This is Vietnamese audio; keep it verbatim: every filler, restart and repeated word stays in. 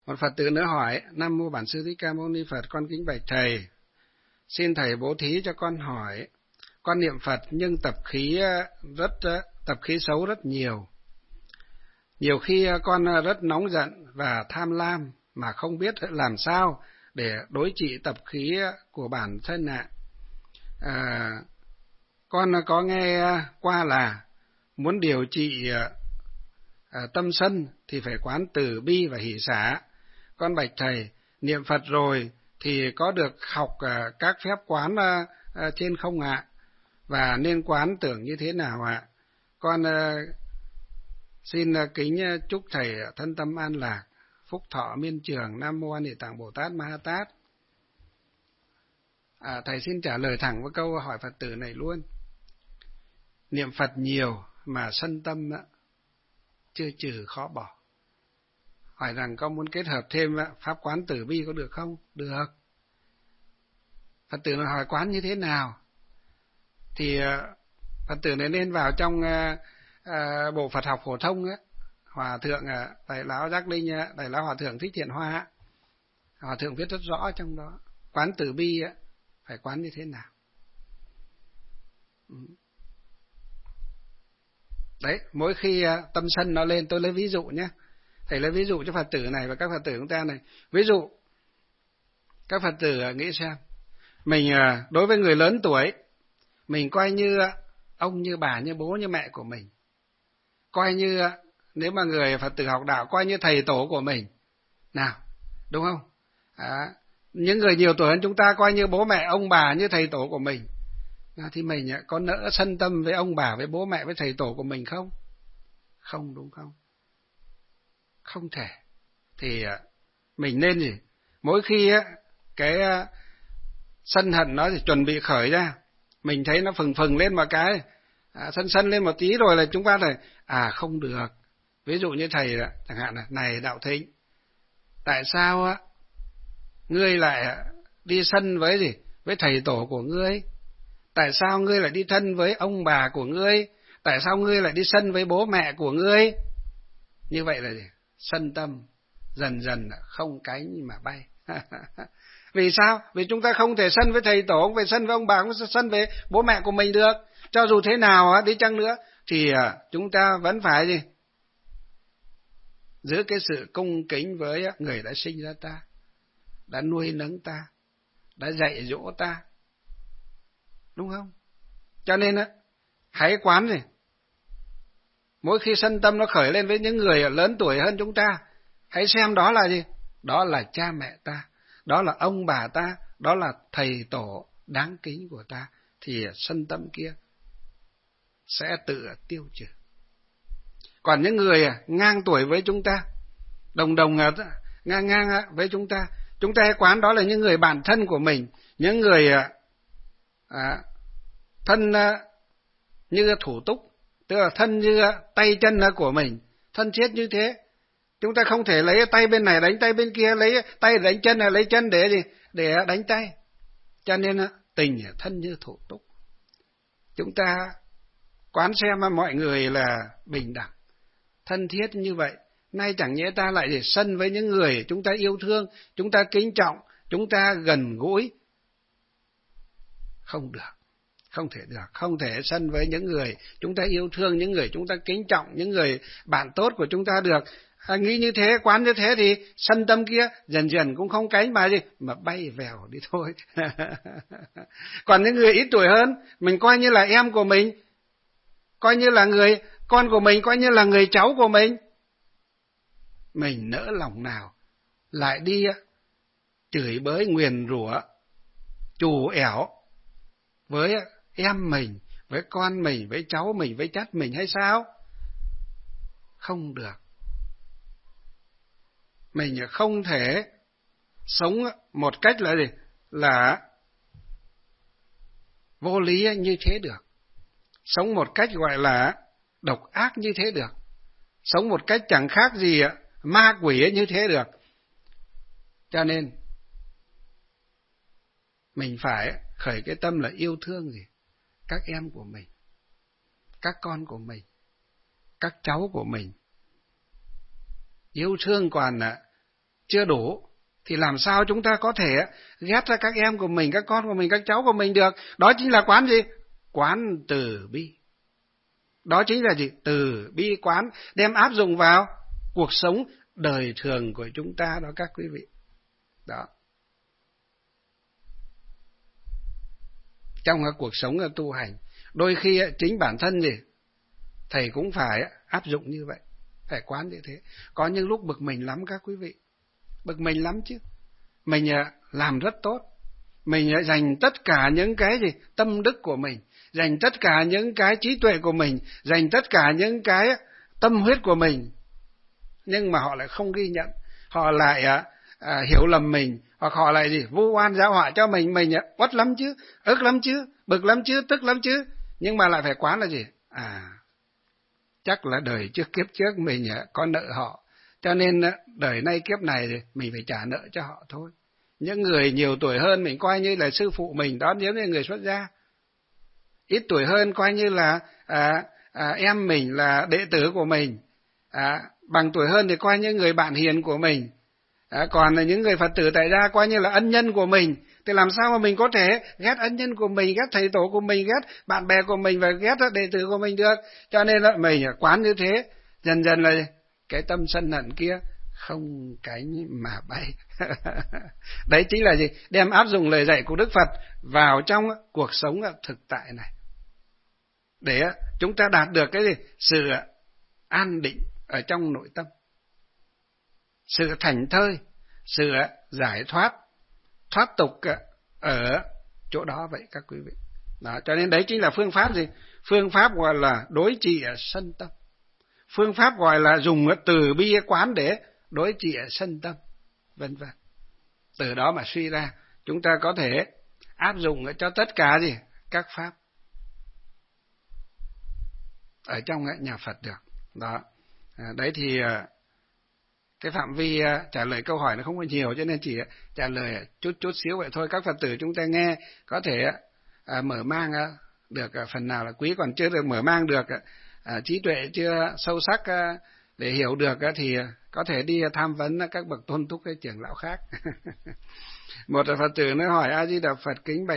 Một Phật tử nữa hỏi: Nam mô Bản Sư Thích Ca Mâu Ni Phật, con kính bạch thầy, xin thầy bố thí cho con hỏi, con niệm Phật nhưng tập khí rất tập khí xấu rất nhiều. Nhiều khi con rất nóng giận và tham lam mà không biết làm sao để đối trị tập khí của bản thân ạ. À, con có nghe qua là muốn điều trị à, tâm sân thì phải quán từ bi và hỷ xả. Con bạch thầy, niệm Phật rồi thì có được học à, các phép quán à, à, trên không ạ? Và nên quán tưởng như thế nào ạ? Con à, xin à, kính chúc thầy thân tâm an lạc, phúc thọ miên trường. Nam mô A Di Đà Bồ Tát Ma Ha Tát. À, thầy xin trả lời thẳng với câu hỏi Phật tử này luôn. Niệm Phật nhiều mà sân tâm á, chưa trừ khó bỏ. Hỏi rằng có muốn kết hợp thêm pháp quán từ bi có được không? Được. Phật tử này hỏi quán như thế nào? Thì Phật tử này nên vào trong uh, uh, bộ Phật học phổ thông á, Hòa thượng uh, Đại lão Giác Linh, uh, Đại lão Hòa thượng Thích Thiện Hoa, Hòa thượng viết rất rõ trong đó. Quán từ bi á, phải quán như thế nào? Ừ. Đấy, mỗi khi uh, tâm sân nó lên, tôi lấy ví dụ nhé. Thầy lấy ví dụ cho Phật tử này và các Phật tử chúng ta này. Ví dụ, các Phật tử uh, nghĩ xem, mình uh, đối với người lớn tuổi, mình coi như uh, ông, như bà, như bố, như mẹ của mình. Coi như, uh, nếu mà người Phật tử học đạo, coi như thầy tổ của mình. Nào, đúng không? À, những người nhiều tuổi hơn chúng ta coi như bố mẹ, ông bà, như thầy tổ của mình. À, thì mình uh, có nỡ sân tâm với ông bà, với bố mẹ, với thầy tổ của mình không? Không, đúng không? Không thể. Thì uh, mình nên gì? Mỗi khi uh, cái uh, sân hận nó thì chuẩn bị khởi ra, mình thấy nó phừng phừng lên một cái, à, sân sân lên một tí rồi là chúng ta phải, à không được. Ví dụ như thầy chẳng hạn là, này Đạo Thịnh, tại sao á ngươi lại đi sân với gì? Với thầy tổ của ngươi? Tại sao ngươi lại đi thân với ông bà của ngươi? Tại sao ngươi lại đi sân với bố mẹ của ngươi? Như vậy là gì? Sân tâm dần dần không cánh mà bay. Vì sao? Vì chúng ta không thể sân với thầy tổ, không phải sân với ông bà, không sân với bố mẹ của mình được. Cho dù thế nào đi chăng nữa thì chúng ta vẫn phải gì? Giữ cái sự cung kính với người đã sinh ra ta, đã nuôi nấng ta, đã dạy dỗ ta. Đúng không? Cho nên hãy quán gì? Mỗi khi sân tâm nó khởi lên với những người lớn tuổi hơn chúng ta, hãy xem đó là gì? Đó là cha mẹ ta, đó là ông bà ta, đó là thầy tổ đáng kính của ta, thì sân tâm kia sẽ tự tiêu trừ. Còn những người ngang tuổi với chúng ta, đồng đồng ngang ngang với chúng ta, chúng ta hãy quán đó là những người bạn thân của mình, những người à, thân như thủ túc, tức là thân như tay chân của mình, thân thiết như thế. Chúng ta không thể lấy tay bên này đánh tay bên kia, lấy tay đánh chân này lấy chân để gì? Để đánh tay. Cho nên tình thân như thủ túc. Chúng ta quán xem mọi người là bình đẳng, thân thiết như vậy. Nay chẳng nhẽ ta lại để sân với những người chúng ta yêu thương, chúng ta kính trọng, chúng ta gần gũi. Không được. Không thể được, không thể sân với những người chúng ta yêu thương, những người chúng ta kính trọng, những người bạn tốt của chúng ta được. À, nghĩ như thế, quán như thế thì sân tâm kia dần dần cũng không cánh mà gì, mà bay vèo đi thôi. Còn những người ít tuổi hơn, mình coi như là em của mình, coi như là người con của mình, coi như là người cháu của mình. Mình nỡ lòng nào lại đi chửi bới nguyền rủa, trù ẻo với em mình, với con mình, với cháu mình, với chắt mình hay sao? Không được. Mình không thể sống một cách là gì? Là vô lý như thế được. Sống một cách gọi là độc ác như thế được. Sống một cách chẳng khác gì ma quỷ như thế được. Cho nên mình phải khởi cái tâm là yêu thương gì? Các em của mình, các con của mình, các cháu của mình. Yêu thương còn chưa đủ, thì làm sao chúng ta có thể ghét ra các em của mình, các con của mình, các cháu của mình được? Đó chính là quán gì? Quán từ bi. Đó chính là gì? Từ bi quán, đem áp dụng vào cuộc sống đời thường của chúng ta đó các quý vị. Đó. Trong cái cuộc sống tu hành, đôi khi chính bản thân gì thầy cũng phải áp dụng như vậy, phải quán như thế. Có những lúc bực mình lắm các quý vị, bực mình lắm chứ. Mình làm rất tốt, mình dành tất cả những cái gì tâm đức của mình, dành tất cả những cái trí tuệ của mình, dành tất cả những cái tâm huyết của mình, nhưng mà họ lại không ghi nhận, họ lại à, à, hiểu lầm mình, hoặc họ lại gì vu oan giáo họa cho mình. Mình uất lắm chứ, ức lắm chứ, bực lắm chứ, tức lắm chứ, nhưng mà lại phải quán là gì? À, chắc là đời trước kiếp trước mình có nợ họ, cho nên đời nay kiếp này mình phải trả nợ cho họ thôi. Những người nhiều tuổi hơn mình coi như là sư phụ mình, đó giống như người xuất gia. Ít tuổi hơn coi như là à, à, em mình, là đệ tử của mình. À, bằng tuổi hơn thì coi như người bạn hiền của mình. À, còn là những người Phật tử tại gia coi như là ân nhân của mình. Thì làm sao mà mình có thể ghét ân nhân của mình, ghét thầy tổ của mình, ghét bạn bè của mình và ghét đệ tử của mình được? Cho nên là mình quán như thế, dần dần là cái tâm sân hận kia không cánh mà bay. Đấy chính là gì? Đem áp dụng lời dạy của Đức Phật vào trong cuộc sống thực tại này, để chúng ta đạt được cái gì? Sự an định ở trong nội tâm, sự thảnh thơi, sự giải thoát, thoát tục ở chỗ đó vậy các quý vị. Đó, cho nên đấy chính là phương pháp gì? Phương pháp gọi là đối trị sân tâm. Phương pháp gọi là dùng từ bi quán để đối trị sân tâm, vân vân. Từ đó mà suy ra chúng ta có thể áp dụng cho tất cả gì? Các pháp ở trong nhà Phật được. Đó. À, đấy thì cái phạm vi trả lời câu hỏi nó không có nhiều, cho nên chỉ trả lời chút chút xíu vậy thôi. Các Phật tử chúng ta nghe có thể à, mở mang được phần nào là quý, còn chưa được mở mang được, à, trí tuệ chưa sâu sắc để hiểu được thì có thể đi tham vấn các bậc tôn túc, cái trưởng lão khác. Một Phật tử nói hỏi: A Di Đà Phật, kính bạch